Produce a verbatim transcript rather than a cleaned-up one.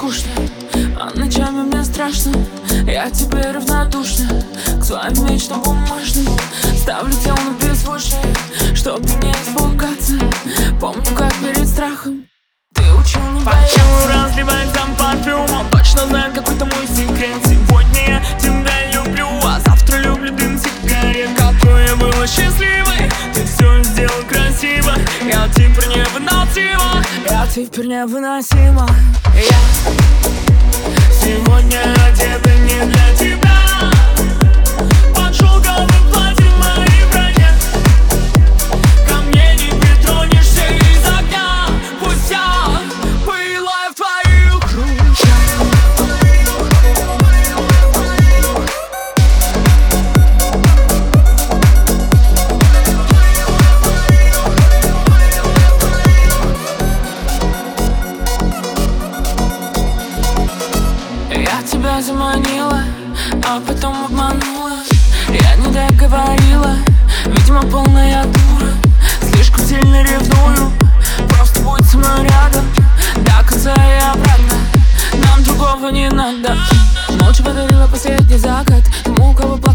скучно, а ночами мне страшно. Я теперь равнодушна к своим мечтам бумажным. Ставлю тело на беззвучное, чтоб не испугаться. Помню, как перед страхом ты учил не бояться. Почему разливать там парфюм? Он точно знает какой-то мой секрет. Сегодня я тебя люблю, а завтра люблю дым сигарет. Какой я была счастливой, ты все сделал красиво. Я теперь невыносима, Я теперь невыносима. я сегодня одета не для тебя. Под шелковым платьем в моей броне. Ко мне не притронешься из огня. Пусть я пылаю в твоих руках. Я тебя заманила, а потом обманула. Я не договорила, видимо, полная дура. Слишком сильно ревную, просто будь со мной рядом до конца и обратно, нам другого не надо. Ночью подарила последний закат тому, кого